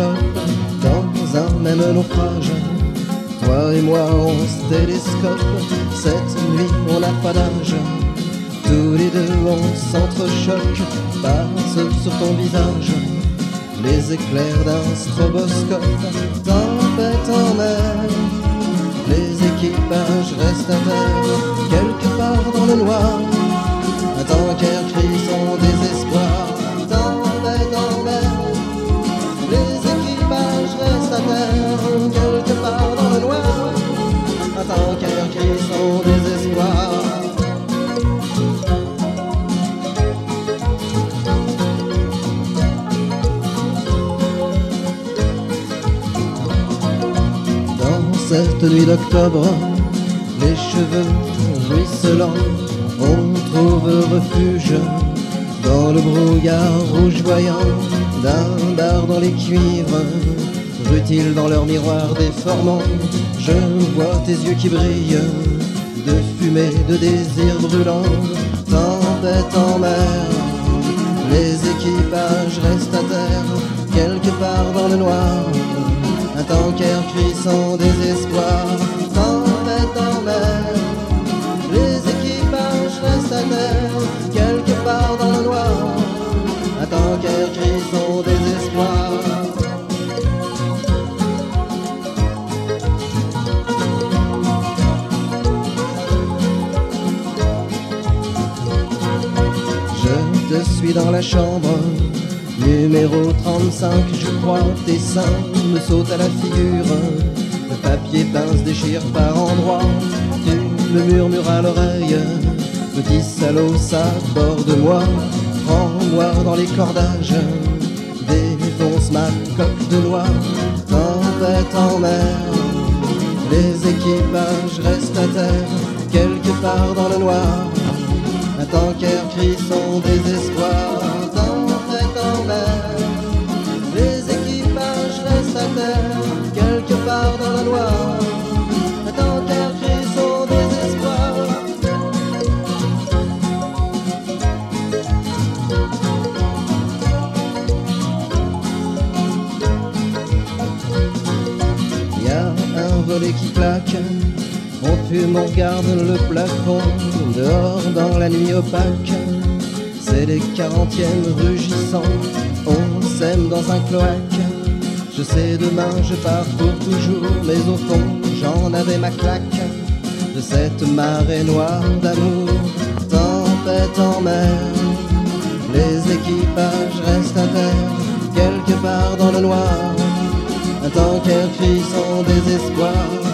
clope dans un même naufrage. Toi et moi on se télescope, cette nuit on n'a pas d'âge. Tous les deux on s'entrechoque, passe sur ton visage les éclairs d'un stroboscope. Tempête en mer, les équipages restent à terre, quelque part dans le noir. Un tanker crie son désespoir. Tempête en mer, les équipages restent à terre, quelque part dans le noir. Un tanker crie son désespoir. Cette nuit d'octobre, les cheveux ruisselants, on trouve refuge dans le brouillard rougeoyant d'un bar dans les cuivres, rutiles dans leur miroir déformant. Je vois tes yeux qui brillent de fumée, de désir brûlant. Tempête en mer, les équipages restent à terre, quelque part dans le noir. Un tanker crie son désespoir. Tempête en mer, les équipages restent à terre, quelque part dans le noir. Un tanker crie son désespoir. Je te suis dans la chambre numéro 35, je crois, tes seins me sautent à la figure. Le papier peint se déchire par endroits. Tu me murmures à l'oreille, petit salaud, s'aborde-moi. Prends-moi dans les cordages, défonce ma coque de noix. Tempête en mer, les équipages restent à terre, quelque part dans le noir. Un tanker crie son désespoir. Les équipages restent à terre, quelque part dans le noir. Un tanker crie son désespoir. Y a un volet qui claque, on fume, on regarde le plafond. Dehors dans la nuit opaque, c'est les 40e rugissants. On s'aime dans un cloaque. Je sais demain je pars pour toujours, mais au fond j'en avais ma claque de cette marée noire d'amour. Tempête en mer, les équipages restent à terre, quelque part dans le noir. Un tanker crie son désespoir.